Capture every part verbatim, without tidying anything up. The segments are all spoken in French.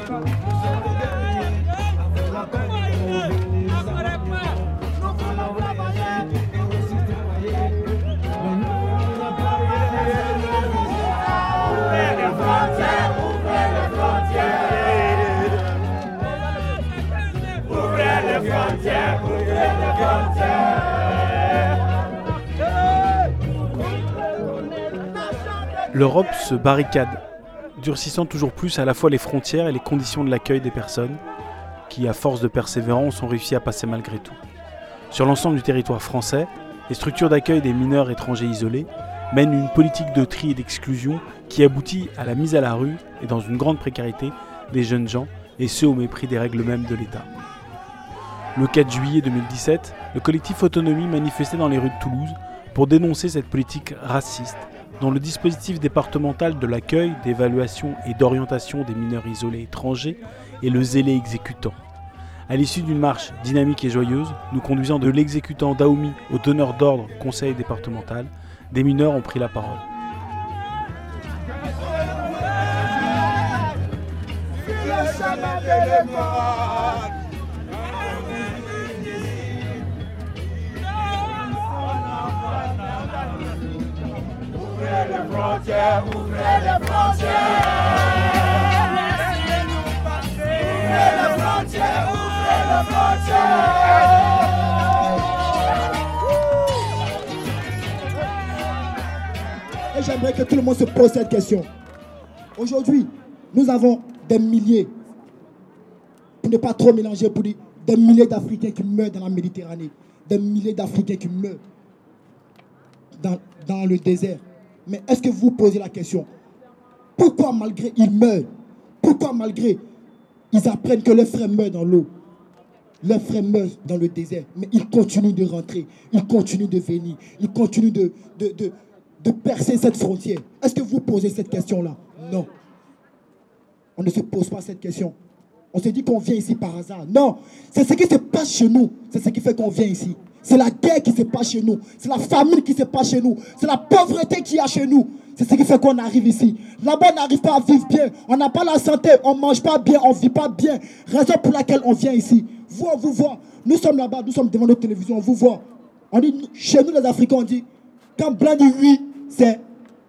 L'Europe se barricade, durcissant toujours plus à la fois les frontières et les conditions de l'accueil des personnes qui, à force de persévérance, ont réussi à passer malgré tout. Sur l'ensemble du territoire français, les structures d'accueil des mineurs étrangers isolés mènent une politique de tri et d'exclusion qui aboutit à la mise à la rue et dans une grande précarité des jeunes gens, et ce au mépris des règles mêmes de l'État. Le quatre juillet deux mille dix-sept, le collectif Autonomie manifestait dans les rues de Toulouse pour dénoncer cette politique raciste dont le dispositif départemental de l'accueil, d'évaluation et d'orientation des mineurs isolés étrangers est le zélé exécutant. À l'issue d'une marche dynamique et joyeuse, nous conduisant de l'exécutant Daoumi au donneur d'ordre conseil départemental, des mineurs ont pris la parole. Ouvrez les frontières, ouvrez les frontières. Laissez-nous passer. Ouvrez les frontières, ouvrez les frontières. Et j'aimerais que tout le monde se pose cette question. Aujourd'hui, nous avons des milliers, pour ne pas trop mélanger, pour dire des milliers d'Africains qui meurent dans la Méditerranée, des milliers d'Africains qui meurent dans, dans le désert. Mais est-ce que vous posez la question, pourquoi malgré ils meurent, pourquoi malgré ils apprennent que leurs frères meurent dans l'eau, leurs frères meurent dans le désert, mais ils continuent de rentrer, ils continuent de venir, ils continuent de, de, de, de percer cette frontière? Est-ce que vous posez cette question-là? Non. On ne se pose pas cette question. On se dit qu'on vient ici par hasard. Non, c'est ce qui se passe chez nous, c'est ce qui fait qu'on vient ici. C'est la guerre qui se passe chez nous. C'est la famine qui se passe chez nous. C'est la pauvreté qu'il y a chez nous. C'est ce qui fait qu'on arrive ici. Là-bas, on n'arrive pas à vivre bien. On n'a pas la santé. On ne mange pas bien. On ne vit pas bien. Raison pour laquelle on vient ici. Vous, on vous voit. Nous sommes là-bas. Nous sommes devant notre télévision. On vous voit. On dit, chez nous, les Africains, on dit, quand blanc dit oui, c'est.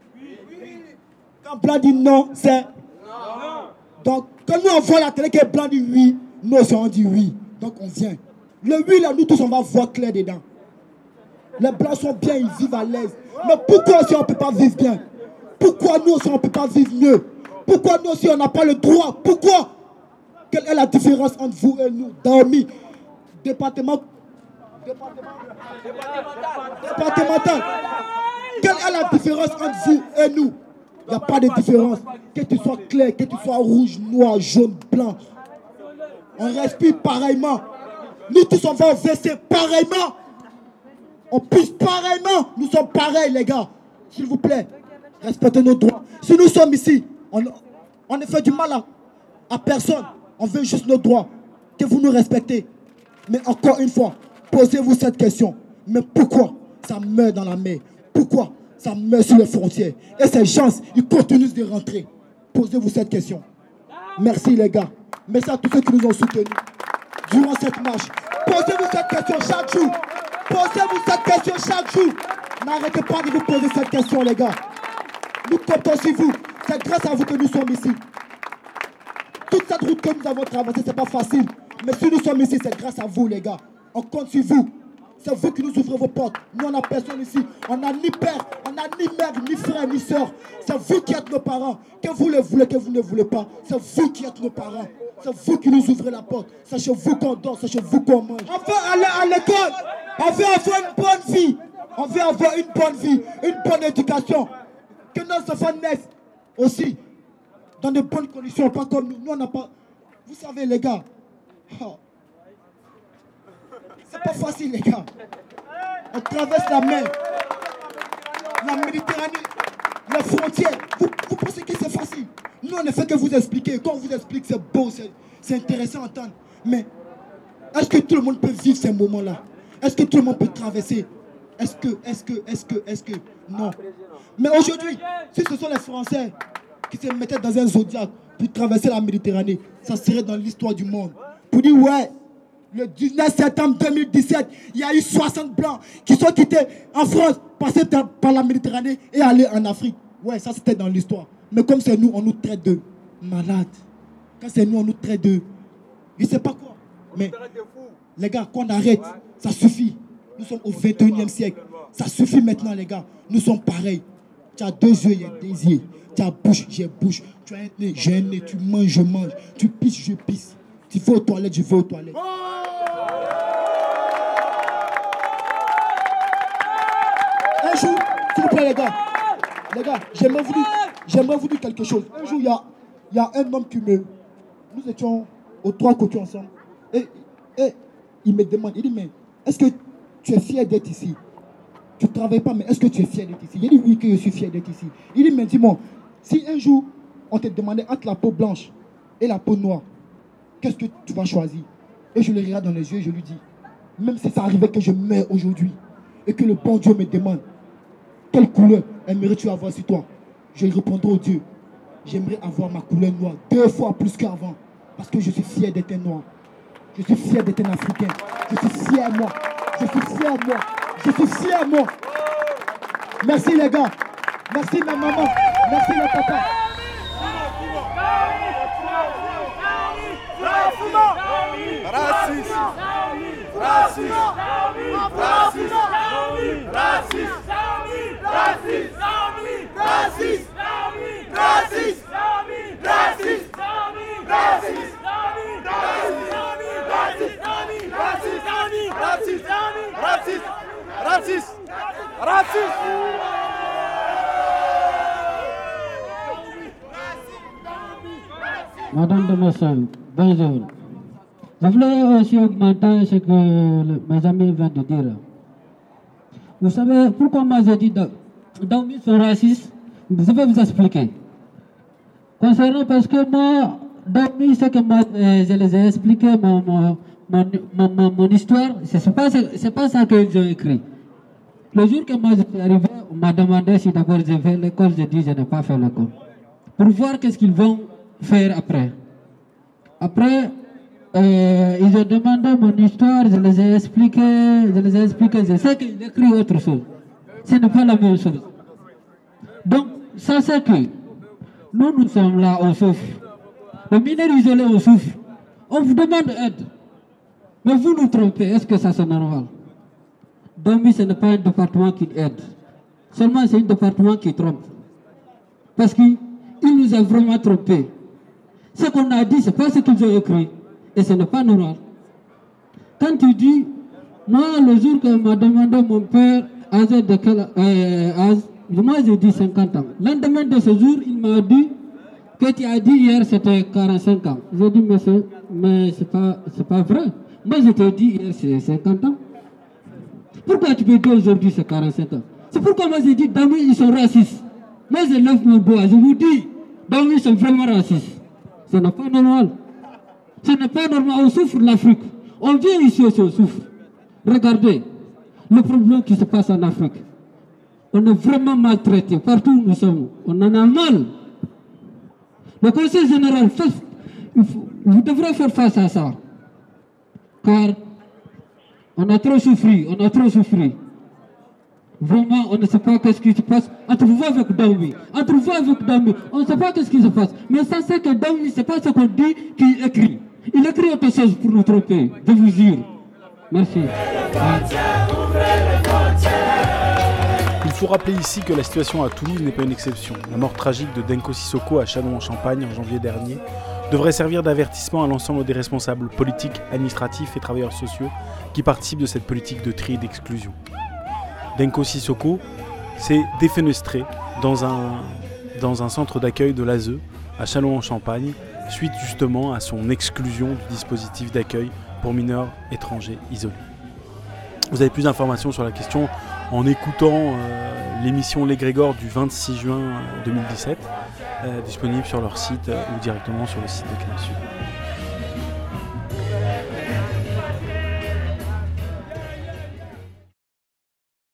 Quand blanc dit non, c'est. Donc, quand nous, on voit la télé que blanc dit oui, nous aussi, on dit oui. Donc, on vient. Le oui, là, nous tous, on va voir clair dedans. Les blancs sont bien, ils vivent à l'aise. Mais pourquoi aussi on ne peut pas vivre bien? Pourquoi nous aussi on ne peut pas vivre mieux? Pourquoi nous aussi on n'a pas le droit? Pourquoi? Quelle est la différence entre vous et nous? Daoumi, département, département, départemental. Quelle est la différence entre vous et nous? Il n'y a pas de différence. Que tu sois clair, que tu sois rouge, noir, jaune, blanc. On respire pareillement. Nous tous on va au W C pareillement. On pisse pareillement. Nous sommes pareils les gars. S'il vous plaît, respectez nos droits. Si nous sommes ici, on, on ne fait du mal à, à personne. On veut juste nos droits. Que vous nous respectez. Mais encore une fois, posez-vous cette question. Mais pourquoi ça meurt dans la mer? Pourquoi ça meurt sur les frontières? Et ces gens, ils continuent de rentrer. Posez-vous cette question. Merci les gars. Merci à tous ceux qui nous ont soutenus durant cette marche. Posez-vous cette question chaque jour. Posez-vous cette question chaque jour. N'arrêtez pas de vous poser cette question, les gars. Nous comptons sur vous. C'est grâce à vous que nous sommes ici. Toute cette route que nous avons traversée, c'est pas facile. Mais si nous sommes ici, c'est grâce à vous, les gars. On compte sur vous. C'est vous qui nous ouvrez vos portes. Nous, on n'a personne ici. On n'a ni père, on n'a ni mère, ni frère, ni soeur. C'est vous qui êtes nos parents. Que vous le voulez, que vous ne voulez pas. C'est vous qui êtes nos parents. C'est vous qui nous ouvrez la porte. Sachez-vous qu'on dort, sachez-vous qu'on mange. On veut aller à l'école. On veut avoir une bonne vie. On veut avoir une bonne vie, une bonne éducation. Que nos enfants naissent aussi dans de bonnes conditions, pas comme nous. Nous, on n'a pas... Vous savez, les gars, oh. C'est pas facile, les gars. On traverse la mer, la Méditerranée, les frontières. Vous, vous pensez que c'est facile? Nous, on ne fait que vous expliquer. Quand on vous explique, c'est beau, c'est intéressant à entendre. Mais est-ce que tout le monde peut vivre ces moments-là? Est-ce que tout le monde peut traverser? Est-ce que, est-ce que, est-ce que, est-ce que... Non. Mais aujourd'hui, si ce sont les Français qui se mettaient dans un zodiaque pour traverser la Méditerranée. Ça serait dans l'histoire du monde. Pour dire, ouais, le dix-neuf septembre deux mille dix-sept, il y a eu soixante blancs qui sont quittés en France, passés par la Méditerranée et allés en Afrique. Ouais, ça c'était dans l'histoire. Mais comme c'est nous, on nous traite de malades. Quand c'est nous, on nous traite de... Je ne sais pas quoi. Mais les gars, qu'on arrête, ça suffit. Nous sommes au vingt et unième siècle. Ça suffit maintenant, les gars. Nous sommes pareils. Tu as deux yeux, il y a des yeux. Tu as bouche, j'ai bouche. Tu as un nez, j'ai un nez. Tu manges, je mange. Tu pisses, je pisse. Tu vas aux toilettes, je vais aux toilettes. Un jour, s'il vous plaît, les gars. Les gars, j'aimerais vous dire, j'aimerais vous dire quelque chose. Un jour, il y a, il y a un homme qui me... Nous étions aux trois côtés ensemble. Et, et il me demande, il dit, mais est-ce que tu es fier d'être ici? Tu ne travailles pas, mais est-ce que tu es fier d'être ici? Il dit, oui, que je suis fier d'être ici. Il dit, mais dis-moi, si un jour, on te demandait entre la peau blanche et la peau noire, qu'est-ce que tu vas choisir? Et je le regarde dans les yeux et je lui dis, même si ça arrivait que je meurs aujourd'hui, et que le bon Dieu me demande, quelle couleur aimerais-tu avoir sur toi? Je lui répondrai au Dieu, j'aimerais avoir ma couleur noire deux fois plus qu'avant, parce que je suis fier d'être un noir. Je suis fier d'être un Africain. Je suis fier moi. Je suis fier moi. Je suis fier moi. Merci les gars. Merci ma maman. Merci les papas. Raciste. Raciste. Raciste. Raciste. Raciste. Raciste. Raciste. Raciste. Raciste. Raciste, raciste, raciste, raciste. Madame de Massal, bonjour. Je voulais aussi augmenter ce que le, mes amis viennent de dire. Vous savez pourquoi moi j'ai dit donc ils sont racistes? Je vais vous expliquer. Concernant parce que moi, donc ce que moi je les ai expliqué, mon, mon, mon, mon, mon histoire, c'est pas, c'est pas ça qu'ils ont écrit. Le jour que moi je suis arrivé, on m'a demandé si d'abord j'ai fait l'école, j'ai dit je n'ai pas fait l'école. Pour voir qu'est-ce qu'ils vont faire après. Après, euh, ils ont demandé mon histoire, je les ai expliqué, je les ai expliqué, je sais qu'ils écrivent autre chose. Ce n'est pas la même chose. Donc, ça c'est que nous, nous sommes là, on souffre. Le mineur isolé, on souffre. On vous demande aide. Mais vous nous trompez, est-ce que ça c'est normal? Donc, ce n'est pas un département qui aide. Seulement, c'est un département qui trompe. Parce qu'il nous a vraiment trompés. Ce qu'on a dit, ce n'est pas ce qu'ils ont écrit. Et ce n'est pas normal. Quand tu dis, moi, le jour que m'a demandé mon père, âgé de quel euh, âge, moi j'ai dit cinquante ans. Le lendemain de ce jour, il m'a dit que tu as dit hier c'était quarante-cinq ans. J'ai dit, monsieur, mais ce n'est pas, pas vrai. Moi je t'ai dit hier c'est cinquante ans. Pourquoi tu peux dire aujourd'hui c'est quarante-cinq ans? C'est pourquoi moi j'ai dit, Dami, ils sont racistes. Moi je lève mon doigt, je vous dis, Dami, ils sont vraiment racistes. Ce n'est pas normal. Ce n'est pas normal, on souffre de l'Afrique. On vient ici aussi, on souffre. Regardez le problème qui se passe en Afrique. On est vraiment maltraité. Partout où nous sommes, on en a mal. Le Conseil général, fait, vous devrez faire face à ça. Car on a trop souffert, on a trop souffert. Vraiment, on ne sait pas ce qui se passe entre vous avec Dami. Entre vous avec Dami, on ne sait pas ce qui se passe. Mais ça, c'est que Dami, ce n'est pas ce qu'on dit qu'il écrit. Il écrit autre chose pour nous tromper, je vous jure. Merci. Il faut rappeler ici que la situation à Toulouse n'est pas une exception. La mort tragique de Denko Sissoko à Châlons-en-Champagne en janvier dernier devrait servir d'avertissement à l'ensemble des responsables politiques, administratifs et travailleurs sociaux qui participent de cette politique de tri et d'exclusion. Denko Sissoko s'est défenestré dans un, dans un centre d'accueil de l'A S E à Châlons-en-Champagne suite justement à son exclusion du dispositif d'accueil pour mineurs étrangers isolés. Vous avez plus d'informations sur la question en écoutant euh, l'émission Les Grégor du vingt-six juin deux mille dix-sept, euh, disponible sur leur site euh, ou directement sur le site de Canal Sud.